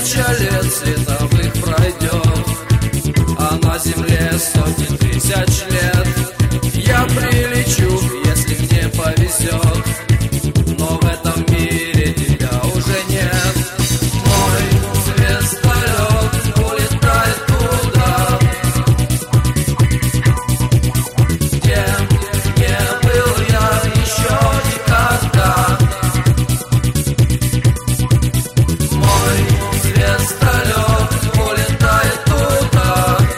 1000 лет световых пройдет, а на земле сотни тысяч лет. Я прилечу, если мне повезет, но в этом мире тебя уже нет. Мой звездолет улетает туда, где не был я еще никогда. Мой звездолет улетает туда,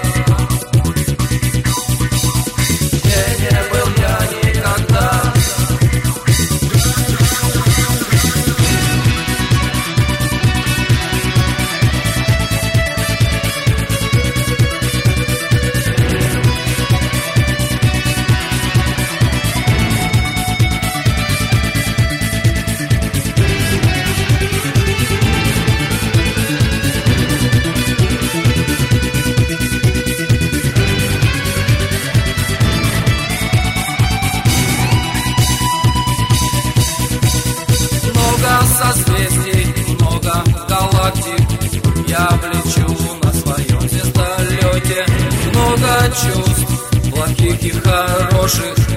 где не был я никогда. Много созвездий, много галактик, я влечу на своем звездолете. Много чувств, плохих и хороших,